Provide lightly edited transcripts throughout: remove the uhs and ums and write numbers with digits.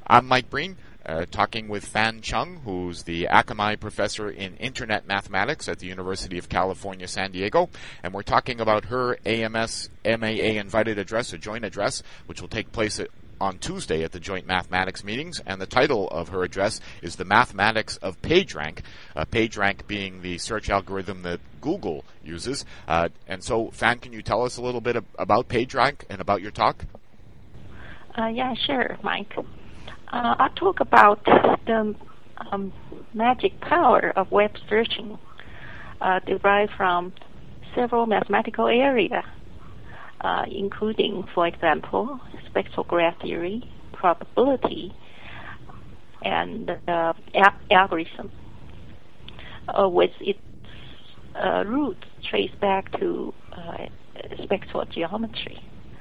I'm Mike Breen, talking with Fan Chung, who's the Akamai Professor in Internet Mathematics at the University of California, San Diego, and we're talking about her AMS MAA invited address, a joint address, which will take place on Tuesday at the joint mathematics meetings, and the title of her address is The Mathematics of PageRank, PageRank being the search algorithm that Google uses. And so, Fan, can you tell us a little bit about PageRank and about your talk? Yeah, sure, Mike. I'll talk about the magic power of web searching derived from several mathematical areas, including, for example, spectral graph theory, probability, and algorithm, with its roots traced back to spectral geometry.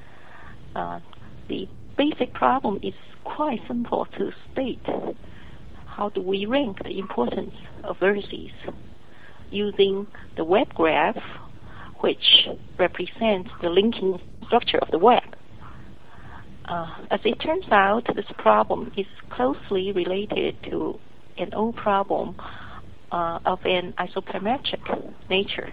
The basic problem is quite simple to state. How do we rank the importance of vertices using the web graph, which represents the linking structure of the web? As it turns out, this problem is closely related to an old problem of an isoperimetric nature.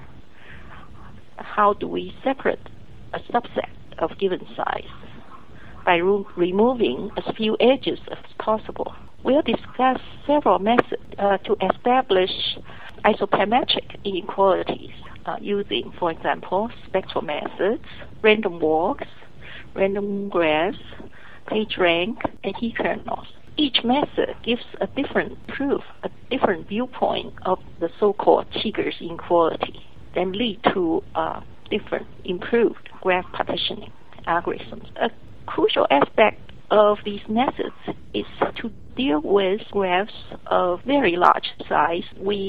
How do we separate a subset of given size? By removing as few edges as possible. We'll discuss several methods to establish isoperimetric inequalities using, for example, spectral methods, random walks, random graphs, PageRank, and kernels. Each method gives a different proof, a different viewpoint of the so-called Cheeger's inequality, then lead to different improved graph partitioning algorithms. A crucial aspect of these methods is to deal with graphs of very large size.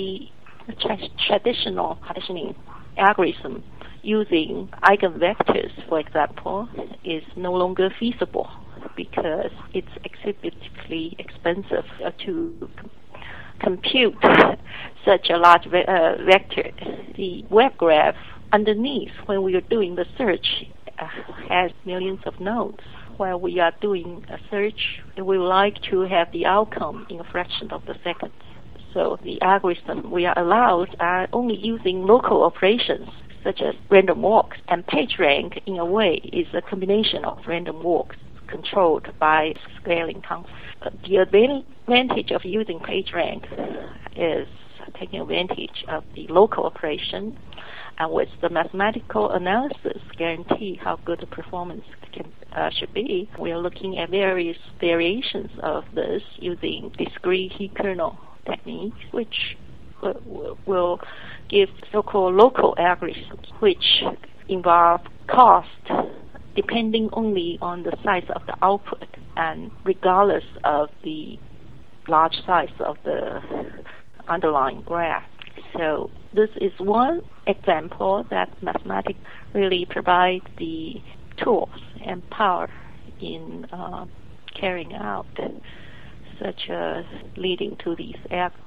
Traditional partitioning algorithm using eigenvectors, for example, is no longer feasible because it's exhibitively expensive to compute such a large vector. The web graph underneath, when we are doing the search, has millions of nodes. While we are doing a search, we would like to have the outcome in a fraction of the second. So the algorithm we are allowed are only using local operations such as random walks, and PageRank in a way is a combination of random walks controlled by scaling constant. The advantage of using PageRank is taking advantage of the local operation, and with the mathematical analysis guarantee how good the performance should be. We are looking at various variations of this using discrete kernel techniques, which will give so-called local algorithms, which involve cost depending only on the size of the output and regardless of the large size of the underlying graph. So this is one example that mathematics really provides the tools and power in carrying out, such as leading to these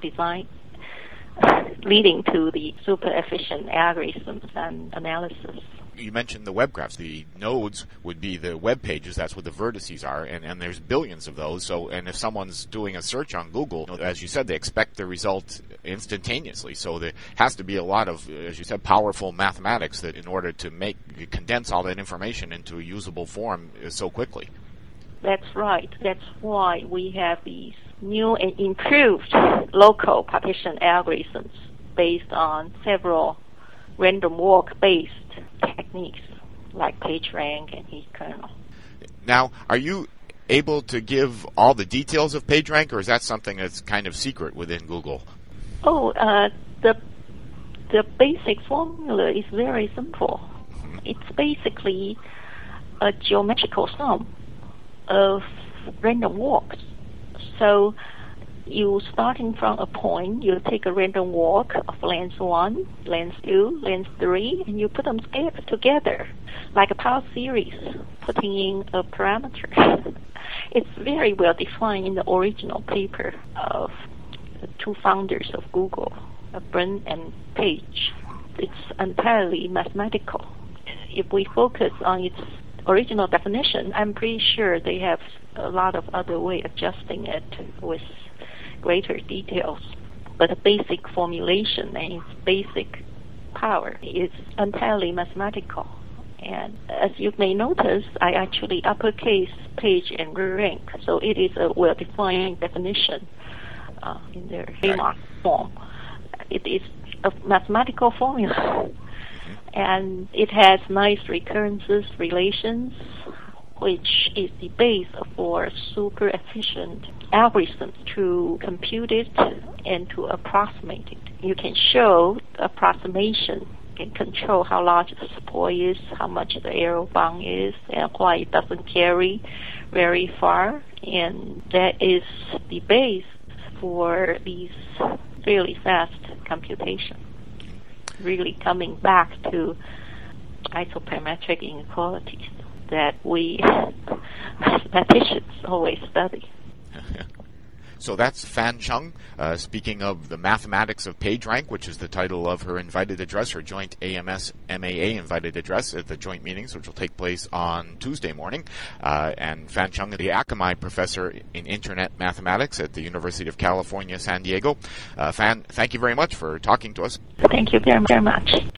leading to the super efficient algorithms and analysis. You mentioned the web graphs. The nodes would be the web pages. That's what the vertices are, and there's billions of those. So, and if someone's doing a search on Google, as you said, they expect the result instantaneously. So there has to be a lot of, as you said, powerful mathematics that in order to condense all that information into a usable form so quickly. That's right. That's why we have these new and improved local partition algorithms based on several random walk-based techniques like PageRank and kernel. Now, are you able to give all the details of PageRank, or is that something that's kind of secret within Google? Oh, the basic formula is very simple. It's basically a geometrical sum of random walks. So you starting from a point, you take a random walk of length 1, length 2, length 3, and you put them together like a power series, putting in a parameter. It's very well defined in the original paper of the two founders of Google, Brin and Page. It's entirely mathematical. If we focus on its original definition. I'm pretty sure they have a lot of other way adjusting it with greater details. But the basic formulation and its basic power is entirely mathematical. And as you may notice, I actually uppercase page and rank, so it is a well-defined definition in their trademark form. It is a mathematical formula, and it has nice recurrences relations, which is the base for super efficient algorithms to compute it and to approximate it. You can show approximation, can control how large the support is, how much the error bound is, and why it doesn't carry very far. And that is the base for these really fast computation. Really coming back to isoperimetric inequalities that we mathematicians always study. So that's Fan Chung speaking of the mathematics of PageRank, which is the title of her invited address, her joint AMS-MAA invited address at the joint meetings, which will take place on Tuesday morning. And Fan Chung, the Akamai professor in Internet Mathematics at the University of California, San Diego. Fan, thank you very much for talking to us. Thank you very much.